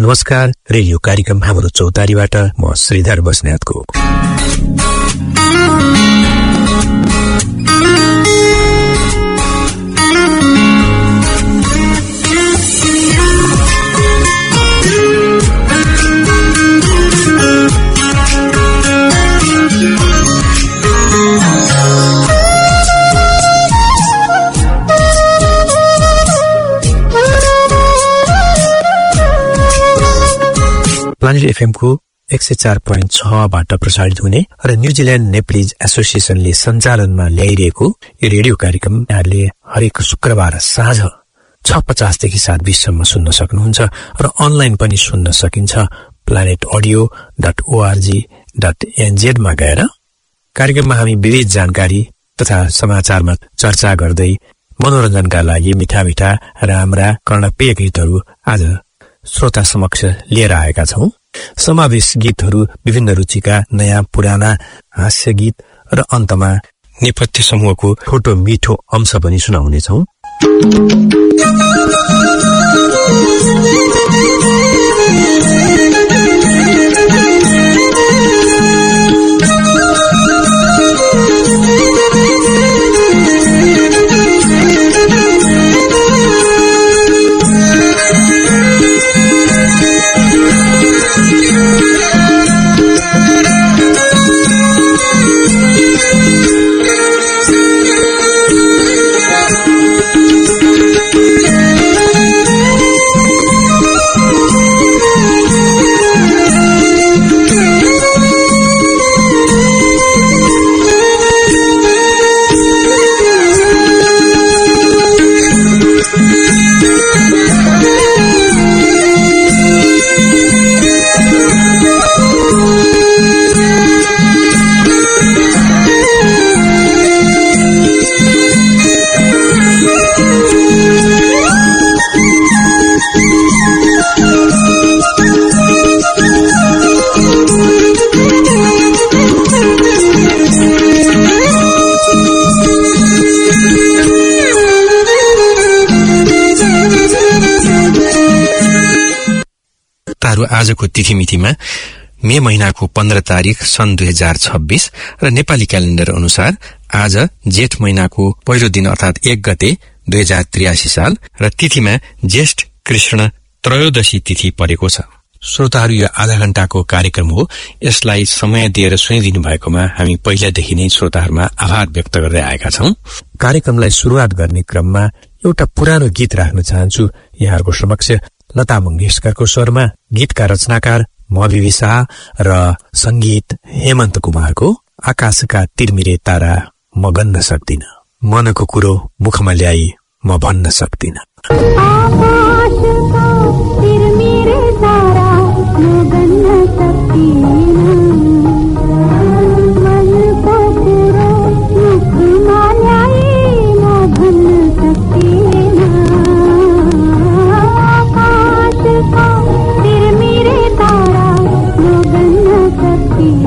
नमस्कार। रेडियो कार्यक्रम हाम्रो चौतारीबाट म श्रीधर बस्नेतको प्लानेट एफएम को 104.6 बाट प्रसारित हुने र न्यूजील्यान्ड नेप्लिज एसोसिएसनले सञ्चालनमा ल्याइरहेको यो रेडियो कार्यक्रम यहाँले हरेक शुक्रबार साँझ 6:50 देखि 7:20 सम्म सुन्न सक्नुहुन्छ र अनलाइन पनि सुन्न सकिन्छ planetaudio.org.nz मा गएर। कार्यक्रममा हामी विविध जानकारी तथा समाचारमा चर्चा गर्दै मनोरञ्जनका लागि मिठा मिठा राम्रा कर्णप्रिय गीतहरू आज श्रोता समक्ष लिएर आएका छौं। समावेश गीतहरू, विभिन्न रुचिका नयाँ पुराना हास्य गीत र अन्तमा नेपथ्य समूहको छोटो मिठो अंश पनि सुनाउनेछौं। आजको तिथिमितिमा मे महिनाको 15 तारिख सन् 2026 र नेपाली क्यालेण्डर अनुसार आज जेठ महिनाको पहिलो दिन अर्थात 1 गते 2083 साल र तिथिमा ज्येष्ठ कृष्ण त्रयोदशी तिथि परेको छ। श्रोताहरू, यो आधा घण्टाको कार्यक्रम हो। यसलाई समय दिएर सुनिदिनु भएकोमा हामी पहिलादेखि नै श्रोताहरूमा आभार व्यक्त गर्दै आएका छौं। कार्यक्रमलाई सुरुवात गर्ने क्रममा एउटा पुरानो गीत राख्न चाहन्छु यहाँहरूको समक्ष। लता मंगेशकरको स्वरमा, गीतका रचनाकार मविवी शाह र संगीत हेमन्त कुमारको आकाशका तिरमिरे तारा म गन्न सक्दिन, मनको कुरो मुखमा ल्याई म भन्न सक्दिन। आकाशका तिरमिरे तारा म गन्न सक्दिन, मनको कुरो मुखमा ल्याई म भन्न सक्दिन। आकाशका तिरमिरे तारा म गन्न सक्दिन।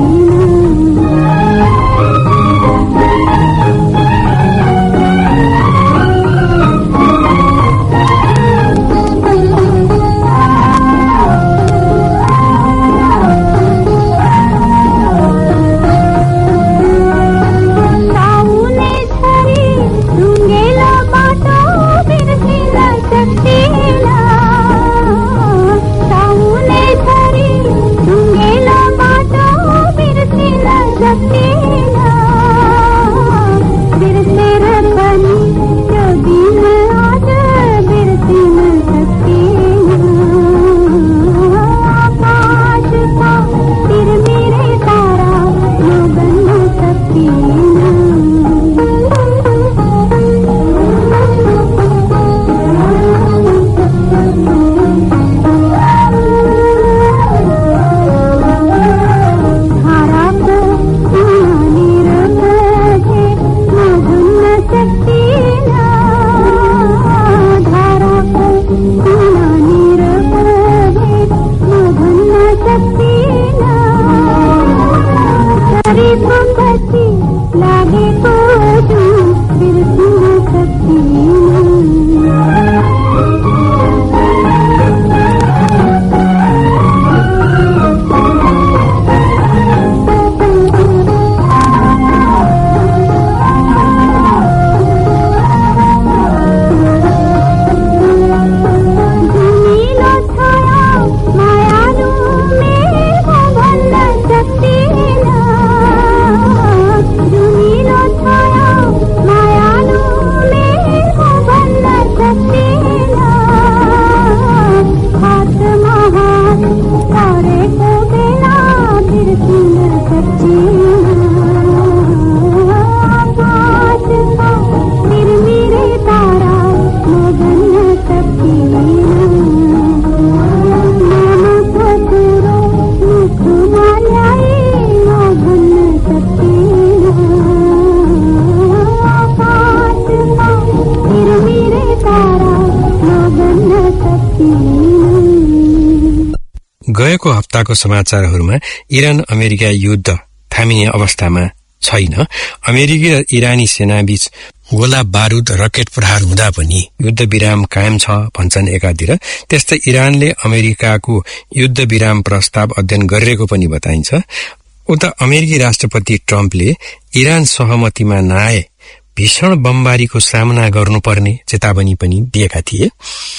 गएको हप्ताको समाचारहरूमा इरान अमेरिका युद्ध थामिने अवस्थामा छैन। अमेरिकी र इरानी सेनाबीच गोला बारूद रकेट प्रहार हुँदा पनि युद्ध विराम कायम छ भन्छन् एकातिर। त्यस्तै इरानले अमेरिकाको युद्ध विराम प्रस्ताव अध्ययन गरिरहेको पनि बताइन्छ। उता अमेरिकी राष्ट्रपति ट्रम्पले इरान सहमतिमा नआए भीषण बमबारीको सामना गर्नुपर्ने चेतावनी पनि दिएका थिए।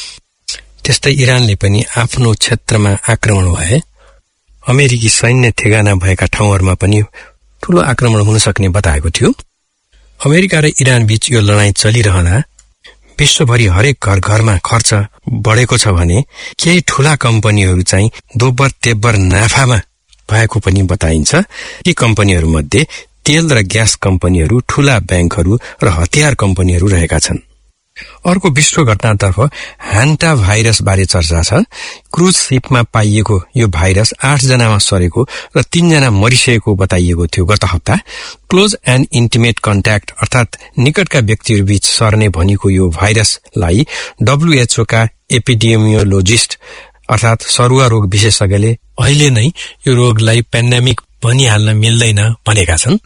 त्यस्तै इरानले पनि आफ्नो क्षेत्रमा आक्रमण भए अमेरिकी सैन्य ठेगाना भएका ठाउँहरूमा पनि ठूलो आक्रमण हुन सक्ने बताएको थियो। अमेरिका र इरान बीच यो लडाईँ चलिरहँदा विश्वभरि हरेक घर घरमा खर्च बढेको छ भने केही ठूला कम्पनीहरू चाहिँ दोब्बर तेब्बर नाफामा भएको पनि बताइन्छ। यी कम्पनीहरू मध्ये तेल र ग्यास कम्पनीहरू, ठूला ब्याङ्कहरू र हतियार कम्पनीहरू रहेका छन्। अर्को विश्व घटनातर्फ हान्टा भाइरस बारे चर्चा छ। क्रुज शिपमा पाइएको यो भाइरस 8 जनामा सरेको र 3 जना मरिसकेको बताइएको थियो गत हप्ता। क्लोज एन्ड इन्टिमेट कन्ट्याक्ट अर्थात निकटका व्यक्तिहरू बीच सर्ने भनिएको यो भाइरसलाई WHO का एपिडेमियोलोजिस्ट अर्थात सरुवा रोग विशेषज्ञले अहिले नै यो रोगलाई पेन्डेमिक भनिहाल्न मिल्दैन भनेका छन्।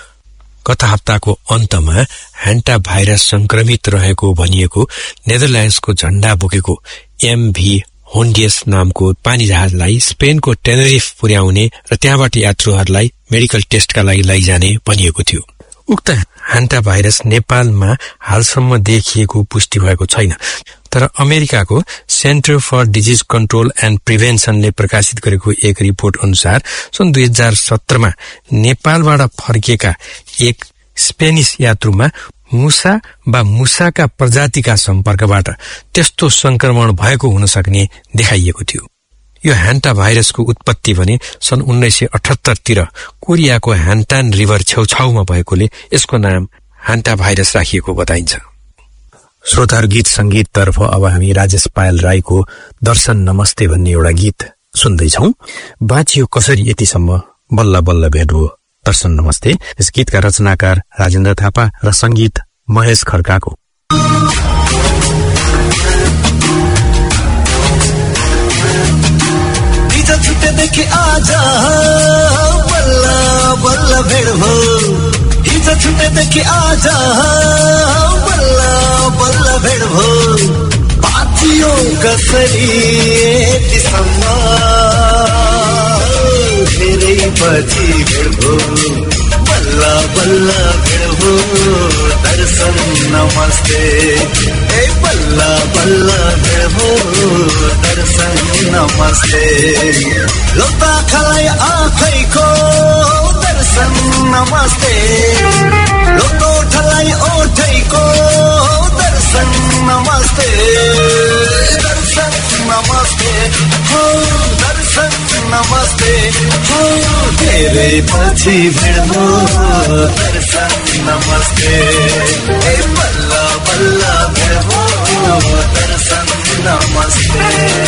गत हप्ताको अन्तमा ह्यान्टा भाइरस संक्रमित रहेको भनिएको नेदरल्याण्ड्सको झण्डा बोकेको MV होन्डियस नामको पानी जहाजलाई स्पेनको टेनेरिफ पुर्याउने र त्यहाँबाट यात्रुहरूलाई मेडिकल टेस्टका लागि लैजाने भनिएको थियो। उक्त ह्यान्टा भाइरस नेपालमा हालसम्म देखिएको पुष्टि भएको छैन। तर अमेरिकाको Center for Disease Control and प्रिभेन्सनले प्रकाशित गरेको एक रिपोर्ट अनुसार सन् 2017मा नेपालबाट फर्किएका एक स्पेनिस यात्रुमा मुसा वा मुसाका प्रजातिका सम्पर्कबाट त्यस्तो संक्रमण भएको हुन सक्ने देखाइएको थियो। यो ह्यान्टा भाइरसको उत्पत्ति भने सन् 1978 तिर कोरियाको ह्यान्टान रिभर छेउछाउमा भएकोले यसको नाम ह्यान्टा भाइरस राखिएको बताइन्छ। श्रोताहरू, गीत संगीत तर्फ अब हामी राजेश पायल राईको दर्शन नमस्ते भन्ने एउटा गीत सुन्दैछौ। बाँचियो कसरी यतिसम्म बल्ल बल्ल भेट हो दर्शन नमस्ते। यस गीतका रचनाकार राजेन्द्र थापा र संगीत महेश खड्काको। छुट्टेदेखि आजा बल्ल बल्ल भेट हो, हिजो छुट्टेदेखि आजा बल्ल बल्ल भेट हो, बाँचियो कसरी यतिसम्म धेरै पछि भेट हो, बल्ल बल्ल भेट हो दर्शन नमस्ते, ए बल्ल बल्ल भेट हो दर्शन नमस्ते, लोताखालाई आँखैको दर्शन नमस्ते, लोटोठालाई ओठैको दर्शन नमस्ते, दर्शन नमस्ते हो दर्शन नमस्ते हो धेरै पछि भेट हो दर्शन नमस्ते, ए बल्ल बल्ल भेट हो दर्शन नमस्ते।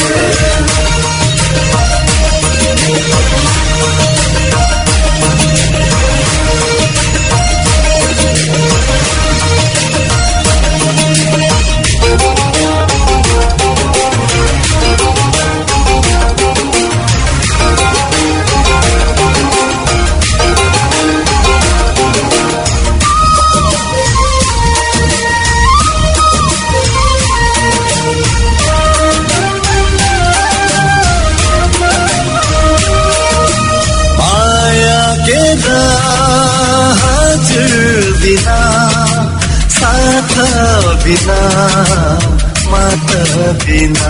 बिना साथ बिना मात बिना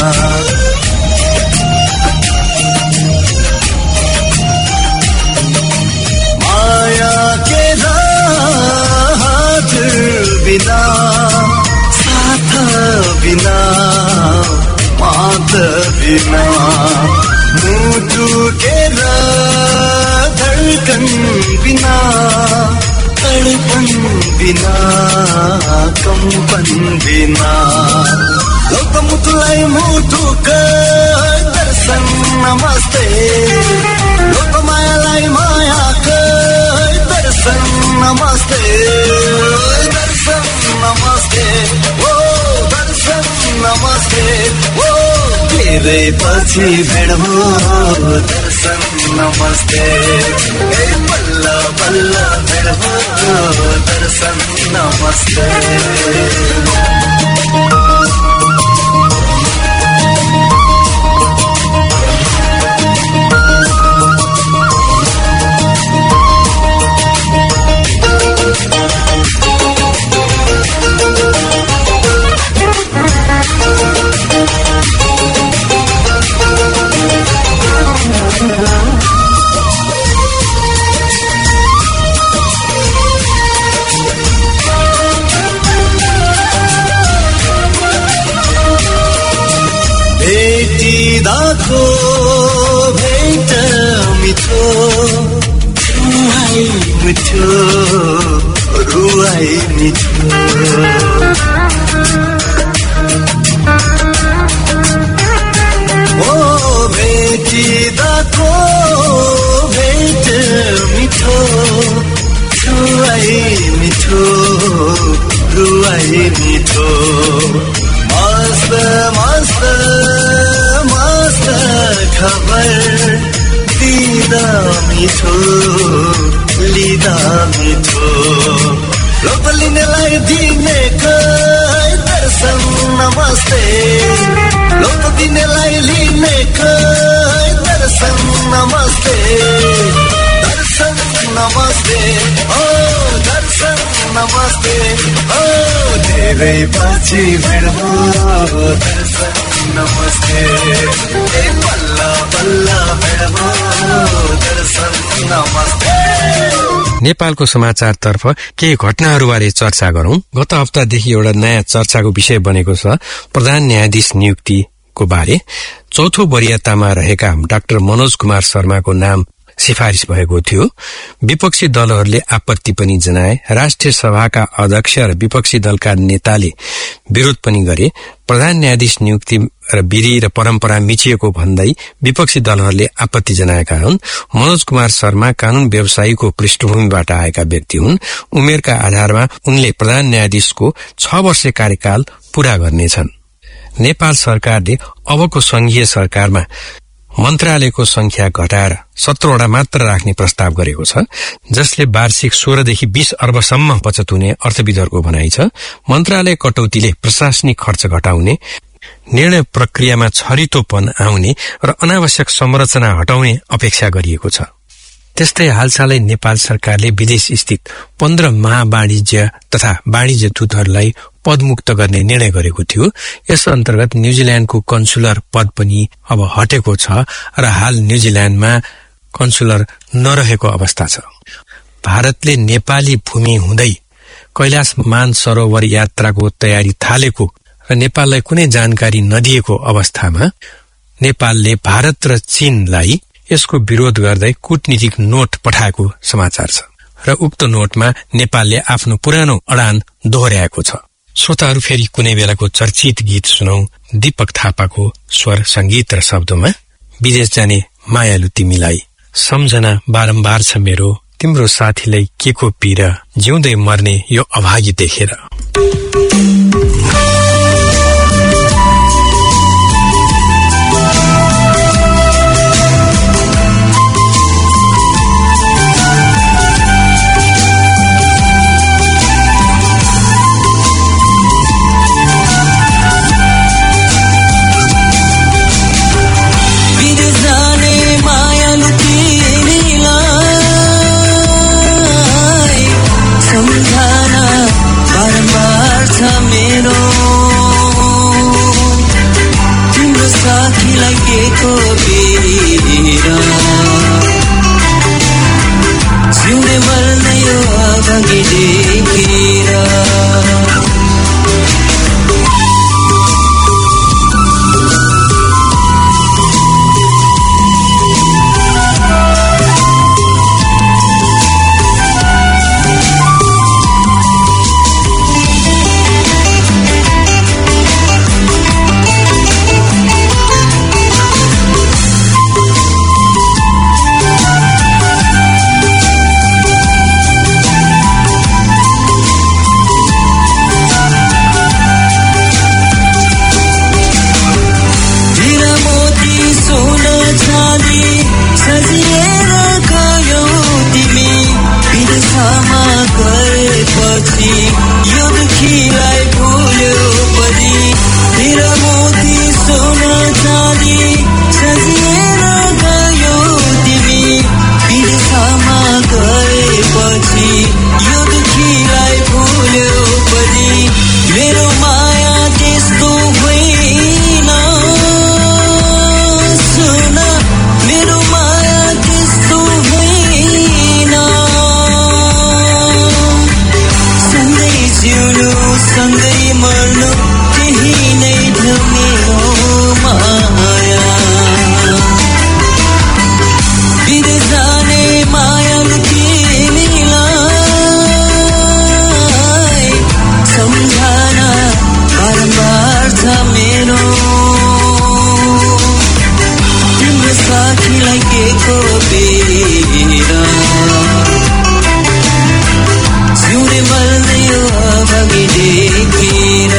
माया के राज बिना साथ बिना मात बिना मुटु केर धडकन बिना तडपन बिना कम्पन बिना लोकमुटुलाई मुटुका दर्शन नमस्ते लोकमायालाई मायाका दर्शन नमस्ते दर्शन नमस्ते ओ दर्शन नमस्ते ओ धेरै पछि भेट हो दर्शन नमस्ते ए बल्ल बल्ल भेट हो दर्शन नमस्ते भेटिदाको भेट मिठो रुवाई मिठो रुवाई मिठो ओ भेटिदाको भेट मिठो रुवाई मिठो रुवाई मिठो मस्त मस्त मस्त खबर दिदा मिठो लिदा मिठो लोक लिनेलाई दिने दर्शन नमस्ते लोक दिनेलाई लिने दर्शन नमस्ते दर्शन नमस्ते ओ दर्शन नमस्ते ओ धेरै पछि भेट हो दर्शन नमस्ते ए बल्ल बल्ल भेट हो दर्शन नमस्ते नेपालको समाचारतर्फ केही घटनाहरूबारे चर्चा गरौं। गत हप्तादेखि एउटा नयाँ चर्चाको विषय बनेको छ प्रधान न्यायाधीश नियुक्तिको बारे। चौथो वरियतामा रहेका डाक्टर मनोज कुमार शर्माको नाम सिफारिश भएको थियो। विपक्षी दलहरूले आपत्ति पनि जनाए। राष्ट्रिय सभाका अध्यक्ष र विपक्षी दलका नेताले विरोध पनि गरे। प्रधान न्यायाधीश नियुक्ति र विधि र परम्परा मिचिएको भन्दै विपक्षी दलहरूले आपत्ति जनाएका हुन्। मनोज कुमार शर्मा कानून व्यवसायीको पृष्ठभूमिबाट आएका व्यक्ति हुन्। उमेरका आधारमा उनले प्रधान न्यायाधीशको 6 वर्ष कार्यकाल पूरा गर्नेछन्। नेपाल सरकारले अबको संघीय सरकारमा मन्त्रालयको संख्या घटाएर 17 वटा मात्र राख्ने प्रस्ताव गरेको छ, जसले वार्षिक 16 देखि 20 अर्बसम्म बचत हुने अर्थविदहरूको भनाइ छ। मन्त्रालय कटौतीले प्रशासनिक खर्च घटाउने, निर्णय प्रक्रियामा छरितोपन आउने र अनावश्यक संरचना हटाउने अपेक्षा गरिएको छ। त्यस्तै हालसालै नेपाल सरकारले विदेश स्थित 15 महावाणिज्य तथा वाणिज्य दूतहरूलाई पदमुक्त गर्ने निर्णय गरेको थियो। यस अन्तर्गत न्यूजील्याण्डको कन्सुलर पद पनि अब हटेको छ र हाल न्यूजील्याण्डमा कन्सुलर नरहेको अवस्था छ। भारतले नेपाली भूमि हुँदै कैलाश मानसरोवर यात्राको तयारी थालेको र नेपाललाई कुनै जानकारी नदिएको अवस्थामा नेपालले भारत र चीनलाई यसको विरोध गर्दै कूटनीतिक नोट पठाएको समाचार छ र उक्त नोटमा नेपालले आफ्नो पुरानो अडान दोहोर्याएको छ। श्रोताहरू फेरि कुनै बेलाको चर्चित गीत सुनौ। दीपक थापाको स्वर, संगीत र शब्दमा विदेश जाने मायालु तिमीलाई, सम्झना बारम्बार छ मेरो, तिम्रो साथीलाई के को पीरा, जिउँदै मर्ने यो अभागी देखेर। सम्झना बारम्बार छ पछि यो दुखीलाई भुल्यो पनि मेरो माया त्यस्तो होइन सुन मेरो माया त्यस्तो होइन सँगै जिउनु सँगै मर्नु त्यही नै थियो मेरो माया विदेश जाने मायालु तिमीलाई सम्झना बारम्बार छ मेरो तिम्रो साथीलाई के को बेरा जिउने मर्ने यो अभागी देखेर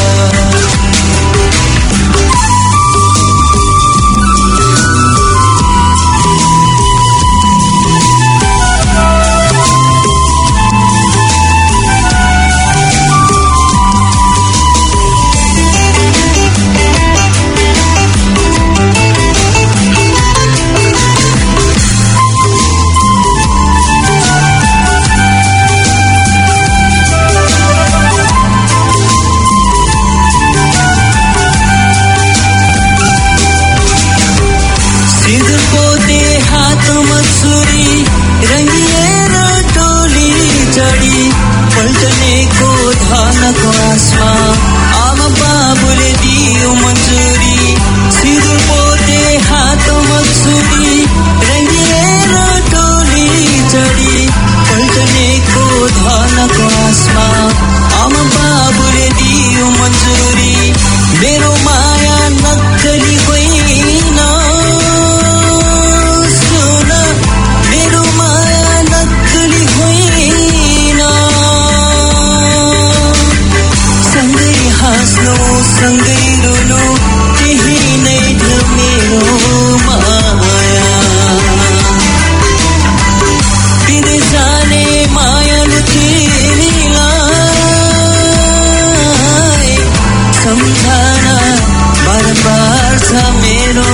पल्टनेको धनको आसमा आमा बाबुले दियो मन्जुरी सिधो पोते हातमा छुरी रङ्गिएर टोली चढी पल्टनेको धनको आसमा आमा बाबुले दियो मन्जुरी मेरो माया नक्कली होइन सुन मेरो माया नक्कली होइन सँगै हाँस्नु सँगै रुनु त्यही नै थियो मेरो माया विदेश जाने मायालु तिमीलाई सम्झना बारम्बार छ मेरो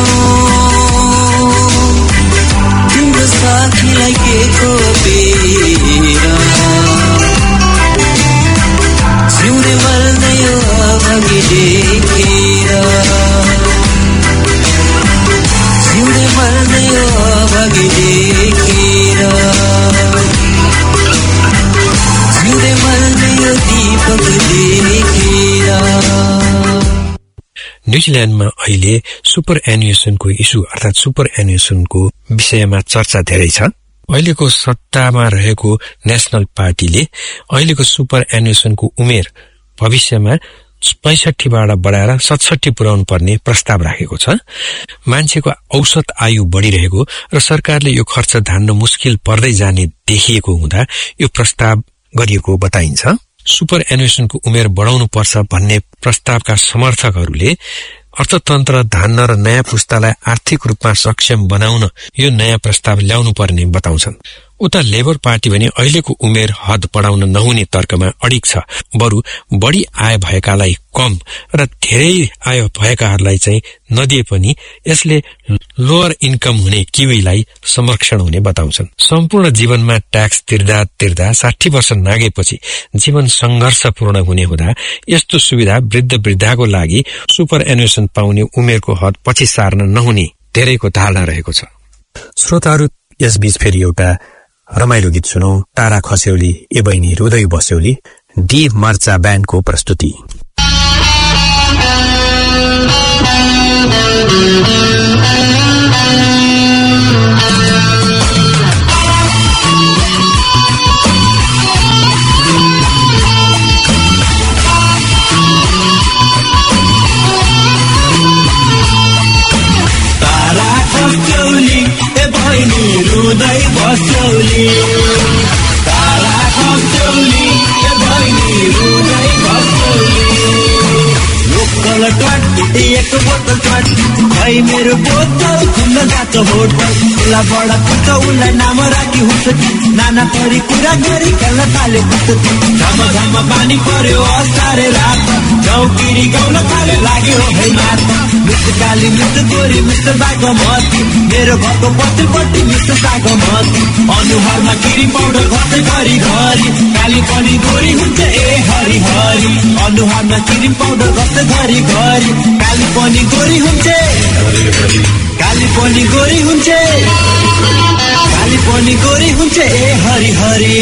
तिम्रो साथीलाई के को बेरा जिउने मर्ने यो अभागी देखेर जिउने मर्ने यो अभागी देखेर जिउने मर्ने यो दीपक देखेर न्युजिल्यान्डमा अहिले सुपर एन्युएसनको इस्यु अर्थात सुपर एन्युएसनको विषयमा चर्चा धेरै छ। अहिलेको सत्तामा रहेको नेशनल पार्टीले अहिलेको सुपर एन्युएसनको उमेर भविष्यमा 65बाट बढाएर 67 पुर्याउनु पर्ने प्रस्ताव राखेको छ। मान्छेको औसत आयु बढ़िरहेको र सरकारले यो खर्च धान्न मुस्किल पर्दै जाने देखिएको हुँदा यो प्रस्ताव गरिएको बताइन्छ। सुपर एन्युएसनको उमेर बढ़ाउनु पर्छ भन्ने प्रस्तावका समर्थकहरूले अर्थतन्त्र धान्न र नयाँ पुस्तालाई आर्थिक रूपमा सक्षम बनाउन यो नयाँ प्रस्ताव ल्याउनु पर्ने बताउँछन्। उता लेबर पार्टी भने अहिलेको उमेर हद बढाउन नहुने तर्कमा अडिग छ। बरु बढ़ी आय भएकालाई कम र धेरै आय भएकाहरूलाई चाहिँ नदिए पनि यसले लोअर इन्कम हुने किवीलाई संरक्षण हुने बताउँछन्। सम्पूर्ण जीवनमा ट्याक्स तिर्दा 60 वर्ष नागेपछि जीवन संघर्षपूर्ण हुने हुँदा यस्तो सुविधा वृद्ध वृद्धाको लागि सुपर एन्युएसन पाउने उमेरको हद पछि सार्न नहुने धेरैको धारणा रहेको छ। श्रोताहरू, यसबीच फेरि एउटा रमाइलो गीत सुनौ। तारा खस्यौली ए बहिनी रुदै बस्यौली डी मर्चा ब्यान्डको प्रस्तुति। तारा खस्यौली ए बहिनी रुदै बस्यौली तारा खस्यौली ए बहिनी रुदै बस्यौली लोकल तल टट एक बोतल चट भाइ मेरो बोतल खुल्न जान्छ होटल उसलाई बडा पुग्छ उसलाई नाम राखी हुन्छ नाना परी कुरा गरी खेल्न थाले पुस्तकी घाम घाम पानी पर्यो असारे रात गाउँकिरी गाउन थाले लाग्यो है मात मिस्टर काली मिस्टर गोरी मिस्टर बागमती मेरो घरको पछिल्लोपट्टि मिस्टर सागमती अनुहारमा किरी पाउडर घस्दै घरि घरि काली पनि गोरी हुन्छ ए हरि हरि अनुहारमा किरी पाउडर घस्दै घरि घरि काली पनि गोरी हुन्छ काली पनि गोरी हुन्छ काली पनि गोरी हुन्छ ए हरि हरि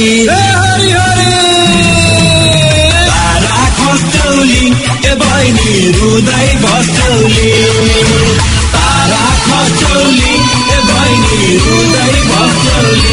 तारा खस्टौली ए बहिनी रुदै बस्टौली तारा खस्टौली ए बहिनी रुदै बस्टौली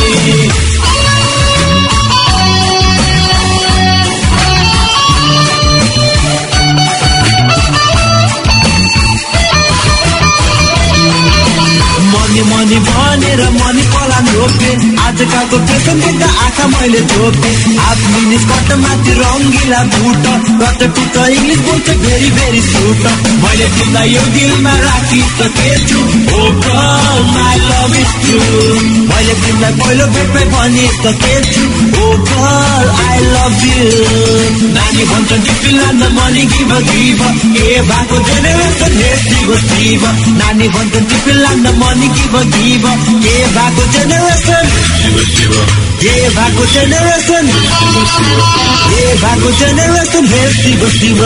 मनी भनेर मनी पलान रोपे आजकलको फेसन देख्दा आँखा मैले छोपे हाफ मिनी स्कर्ट माथि रङ्गिला बुट रट टुट इङ्ग्लिस बोल्छ भेरी भेरी सुट मैले तिमीलाई यो दिलमा राखी त के छु oh girl my love is true मैले तिमीलाई पहिलो भेटमै भने त के छु oh girl I love you नानी भन्छन् डिपिलान्ड मनी गिभ गिभ के भएको जेनेरेसन हेट शिव नानी भन्छन् डिपिलान्ड मनी गिभ गिभ के भएको जेनेरेसन के भएको जेनेरेसन के भएको जेनेरेसन हे शिव शिव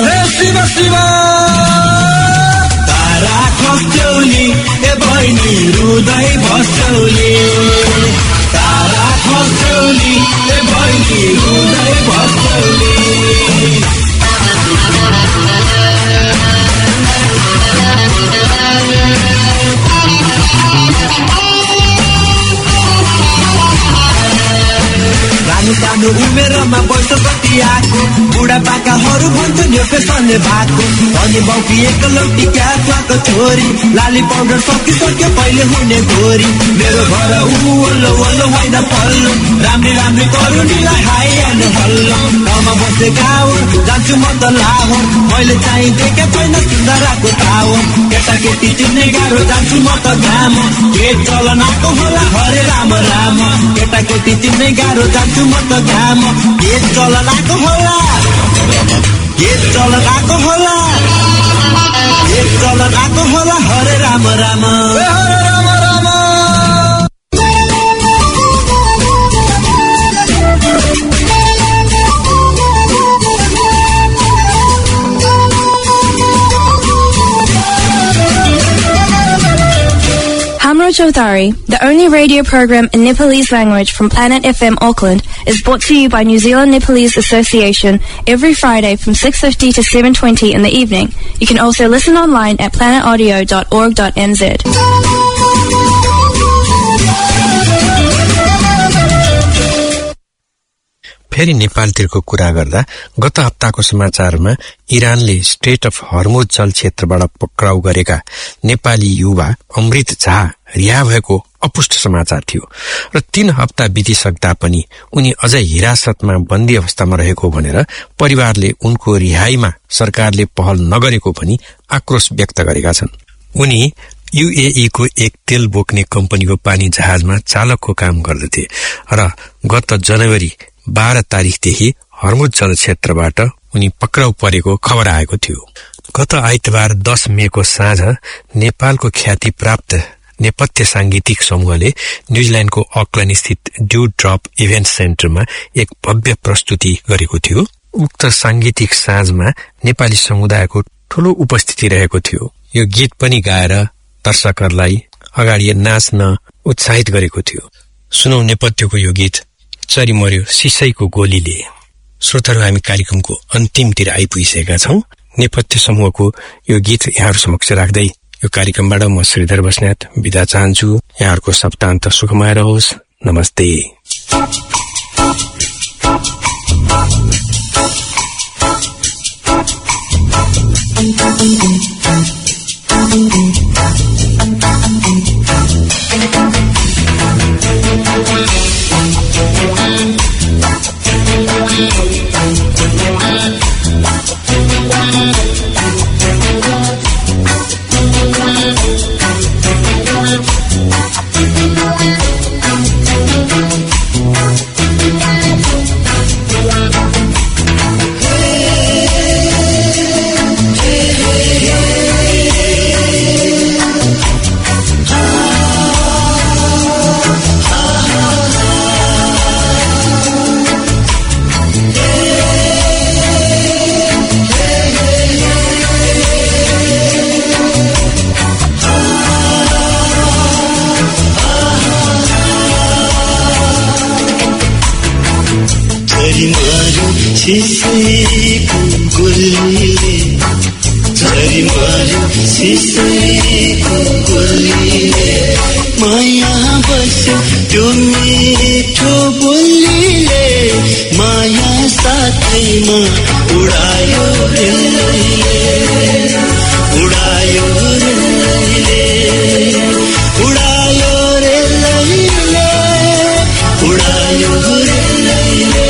तारा खस्टौली ए बहिनी रुदै बस्टौली तारा खस्टौली ए बहिनी रुदै बस्टौली सानो उमेरमा वर्ष कति आएको बुढापाकाहरू भन्छन् यो फेसनले भएको अनि बाउकी एकलौटी क्याफाको छोरी लाली पाउडर सकिसक्यो पहिले हुने गोरी मेरो घर वल्लो वल्लो होइन पल्लो राम्री राम्री करुणीलाई हाई एन्ड हल्लो गाउँमा बस्दै गाउँ जान्छु म त लाहोर मैले चाहिँ देखे छैन सुन्दराको टावर केटाकेटी चिन्ने गाह्रो जान्छु म त घाम के चलन आएको होला हरे राम राम केटाकेटी चिन्ने गाह्रो जान्छु म त घाम के चलन आएको होला के चलन आएको होला के चलन आएको होला हरे Ram Ram Hamro Chaudhary, the only radio program in Nepalese language from Planet FM Auckland, is brought to you by New Zealand Nepalese Association every Friday from 6:50 to 7:20 in the evening. You can also listen online at planetaudio.org.nz. फेरि नेपालतिरको कुरा गर्दा गत हप्ताको समाचारमा इरानले strait of हर्मुज जल क्षेत्रबाट पक्राउ गरेका नेपाली युवा अमृत झा रिहा भएको अपुष्ट समाचार थियो र 3 हप्ता बितिसक्दा पनि उनी अझै हिरासतमा बन्दी अवस्थामा रहेको भनेर परिवारले उनको रिहाईमा सरकारले पहल नगरेको भनी आक्रोश व्यक्त गरेका छन्। उनी यूएई को एक तेल बोक्ने कम्पनीको पानी जहाजमा चालकको काम गर्दथे र गत जनवरी 12 तारिखदेखि हर्मुज जल क्षेत्रबाट उनी पक्राउ परेको खबर आएको थियो। गत आइतबार 10 मेको साँझ नेपालको ख्याति प्राप्त नेपथ्य सांगीतिक समूहले न्यूजील्याण्डको अकल्याण्ड स्थित ड्यू ड्रप इभेन्ट सेन्टरमा एक भव्य प्रस्तुति गरेको थियो। उक्त सांगीतिक साँझमा नेपाली समुदायको ठूलो उपस्थिति रहेको थियो। यो गीत पनि गाएर दर्शकहरूलाई अगाडि नाच्न उत्साहित गरेको थियो। सुनौ नेपथ्यको यो गीत चरी मर्यो सिसैको गोलीले। श्रोताहरू, हामी कार्यक्रमको अन्तिमतिर आइपुगिसकेका छौं। नेपथ्य समूहको यो गीत यहाँहरू समक्ष राख्दै यो कार्यक्रमबाट म श्रीधर बस्नेत बिदा चाहन्छु। यहाँहरूको सप्ताहन्त सुखमय रहोस्। नमस्ते। झरीमारो सिसैको गोलीले झरीमारो सिसैको गोलीले माया बस्यो त्यो मिठो बोलीले माया साथैमा उडायो रेलैले उडायो रेलैले उडायो रेलैले उडायो रेलैले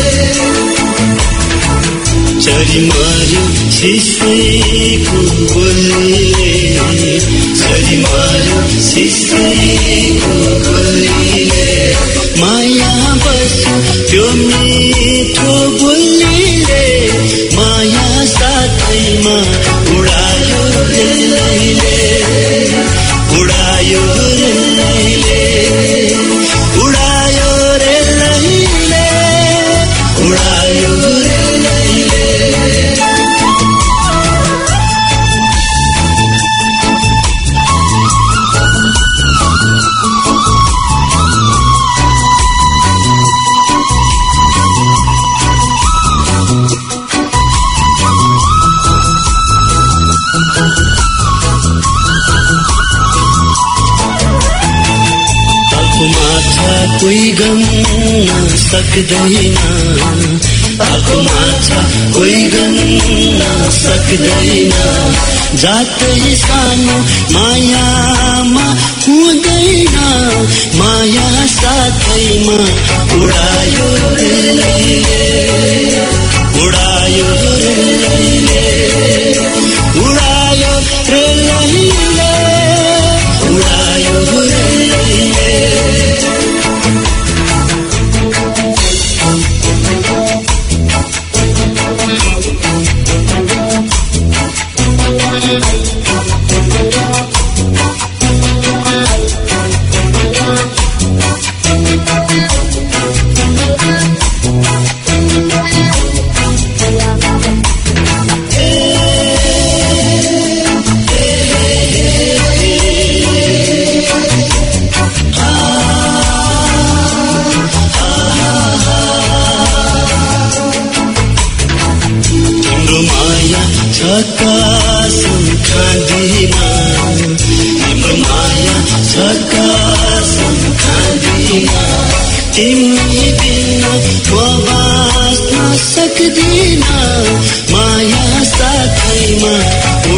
झरीमारो सिसैको गोलीले झरीमारो सिसैको गोलीले माया बस्यो त्यो मिठो बोलीले माया साथैमा उडायो रेलैले उडायो रेलैले उडायो रेलैले उडायो रेलैले कोही गन्न सक्दैन आँखो माछा कोही गन्न सक्दैन जातै सानो मायामा हुँदैन माया साथैमा उडायो रेलैले उडायो रेलैले उडायो रेलैले उडायो रेलैले तिमी बिना म बाँच्न सक्दिन माया साथैमा